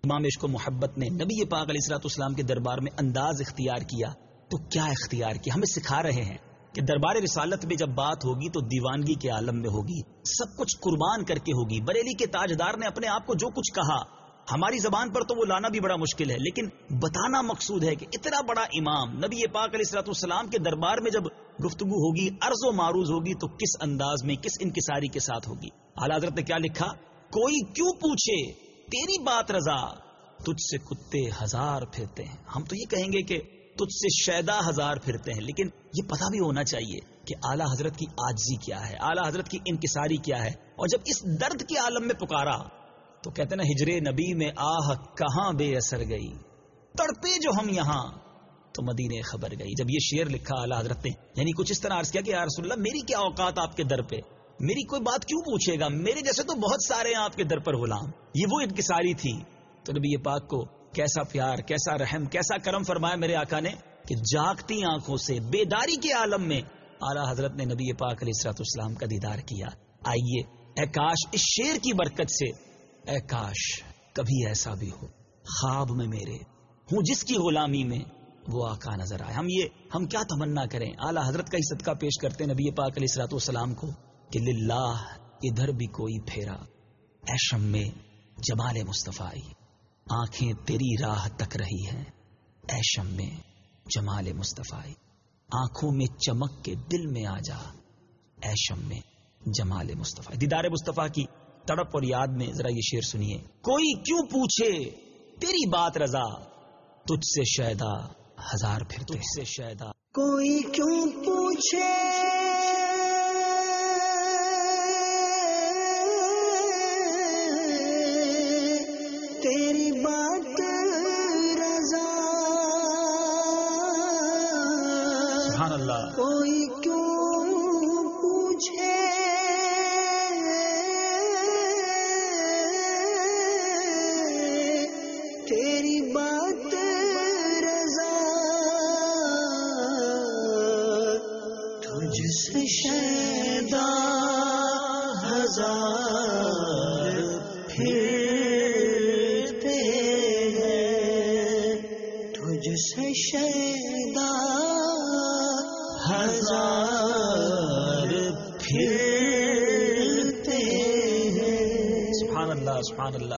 امام عشق و محبت نے نبی پاک علیہ الصلوۃ والسلام کے دربار میں انداز اختیار کیا تو کیا اختیار کیا؟ ہمیں سکھا رہے ہیں کہ دربار رسالت میں جب بات ہوگی تو دیوانگی کے عالم میں ہوگی، سب کچھ قربان کر کے ہوگی۔ بریلی کے تاجدار نے اپنے آپ کو جو کچھ کہا، ہماری زبان پر تو وہ لانا بھی بڑا مشکل ہے، لیکن بتانا مقصود ہے کہ اتنا بڑا امام نبی پاک علیہ الصلوۃ والسلام کے دربار میں جب گفتگو ہوگی، عرض و معروض ہوگی تو کس انداز میں، کس انکساری کے ساتھ ہوگی۔ اعلیٰ حضرت نے کیا لکھا؟ کوئی کیوں پوچھے تیری بات رضا، تجھ سے کتے ہزار پھرتے ہیں۔ ہم تو یہ کہیں گے کہ تجھ سے شیدا ہزار پھرتے ہیں، لیکن یہ پتہ بھی ہونا چاہیے کہ اعلیٰ حضرت کی عاجزی کیا ہے، اعلیٰ حضرت کی انکساری کیا ہے۔ اور جب اس درد کے عالم میں پکارا تو کہتے ہیں نا، ہجر نبی میں آہ کہاں بے اثر گئی، تڑپے جو ہم یہاں تو مدینے خبر گئی۔ جب یہ شعر لکھا اعلیٰ حضرت نے، یعنی کچھ اس طرح عرض کیا کہ یا رسول اللہ، میری کیا اوقات آپ کے در پہ، میری کوئی بات کیوں پوچھے گا، میرے جیسے تو بہت سارے ہیں آپ کے در پر غلام۔ یہ وہ انکساری تھی۔ تو نبی پاک کو کیسا پیار، کیسا رحم، کیسا کرم فرمایا میرے آقا نے کہ جاگتی آنکھوں سے بیداری کے عالم میں اعلیٰ حضرت نے نبی پاک علیہ الصلوۃ والسلام کا دیدار کیا۔ آئیے، اے کاش اس شعر کی برکت سے، اے کاش کبھی ایسا بھی ہو خواب میں میرے ہوں جس کی غلامی میں وہ آقا نظر آئے۔ ہم کیا تمنا کریں، اعلیٰ حضرت کا ہی صدقہ پیش کرتے ہیں نبی پاک علیہ الصلوۃ والسلام کو کہ للہ ادھر بھی کوئی پھیرا، اے شم میں جمال مصطفیٰ، آنکھیں تیری راہ تک رہی ہیں، اے شم میں جمال مصطفیٰ، آنکھوں میں چمک کے دل میں آ جا، اے شم میں جمال مصطفیٰ۔ دیدار مصطفیٰ کی تڑپ اور یاد میں ذرا یہ شعر سنیے۔ کوئی کیوں پوچھے تیری بات رضا، تجھ سے شیدا ہزار پھرتے ہیں، تجھ سے شیدا کوئی کیوں پوچھے تیری بات رضا، سبحان اللہ، کوئی کیوں پوچھے تیری بات رضا، تجھ سے شیدا ہزار پھرتے ہیں، تجھ سے شیدا ہزار پھرتے ہیں۔ سبحان اللہ، سبحان اللہ۔